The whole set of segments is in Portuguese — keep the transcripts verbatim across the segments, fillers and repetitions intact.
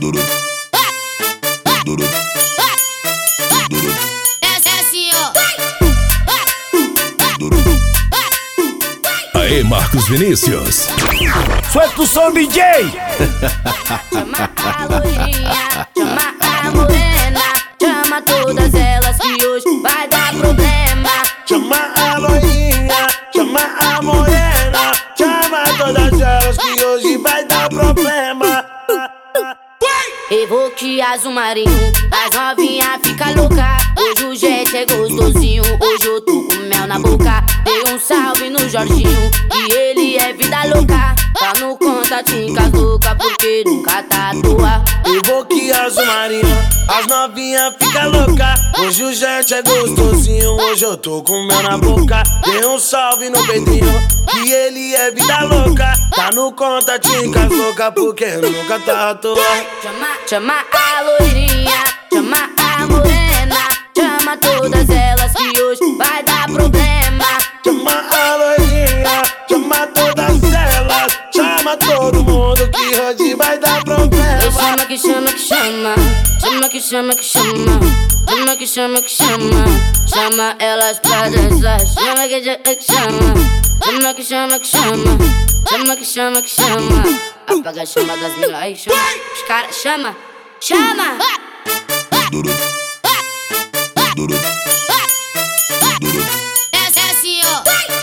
Essa é assim, ó. Aê, Marcos Vinícius. Solta o som, D J. Chama a loirinha, chama a morena, chama todas elas que hoje vai dar problema. Chama a loirinha, chama a morena, chama todas elas que hoje vai dar problema. Evoque azul marinho, as novinha fica louca. Hoje o jet é gostosinho, hoje eu tô com mel na boca. Dei um salve no Jorginho, que ele é vida louca. Tá no contatinho com as louca, porque nunca tá à toa. Evoque azul marinho, as novinha fica louca. Hoje o jet é gostosinho, hoje eu tô com mel na boca. Dei um salve no Pedrinho, que ele é vida louca. Tá no contatinho com as louca, porque nunca tá à toa. Chama, chama a loirinha, chama a morena, chama todas elas que hoje vai dar problema. Chama a loirinha, chama todas elas, chama todo mundo que hoje vai dar problema. Chama que chama que chama, chama que chama que chama, chama que chama que chama, chama elas pra dançar. Chama que chama que chama, chama que chama que chama, chama que chama que chama. Apaga a chama das minas, aí chama, os caras chama, chama. Essa é assim, ó.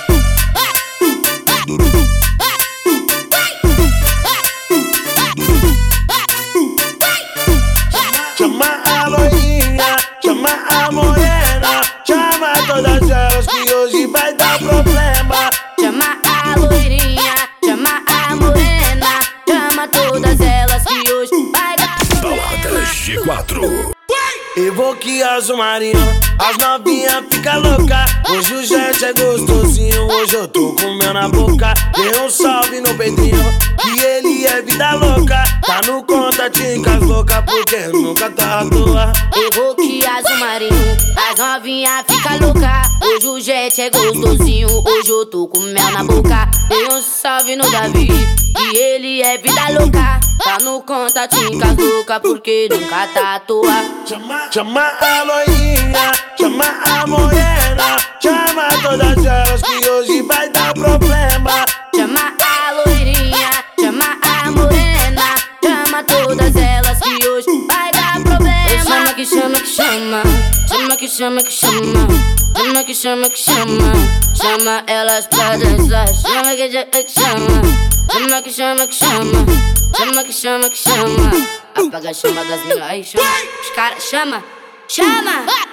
Chama a loirinha, chama a morena, chama todas elas que hoje vai dar problema. Chama a loirinha, chama a morena, chama todas elas que hoje vai dar Baladas G quatro. Evoque azul marinho, as novinha fica louca. Hoje o jet é gostosinho, hoje eu tô com mel na boca. Dei um salve no Pedrinho, que ele é vida louca. Tá no contatinho com as louca, porque nunca tá à toa. Evoque azul marinho, as novinha fica louca. Hoje o jet é gostosinho, hoje eu tô com mel na boca. Dei um salve no Davi, que ele é vida louca. Tá no contatinho com as louca, porque nunca tá à toa. Chama, chama a loirinha, chama a morena, chama todas elas que hoje vai dar problema. Chama a loirinha, chama a morena, chama todas elas que hoje vai dar problema. Chama que chama que chama, chama que chama que chama, chama que chama que chama, chama elas pra dançar. Chama que chama que chama, chama que chama que chama, chama que chama que chama. Apaga a chama das minas, aí chama, os caras chama, chama.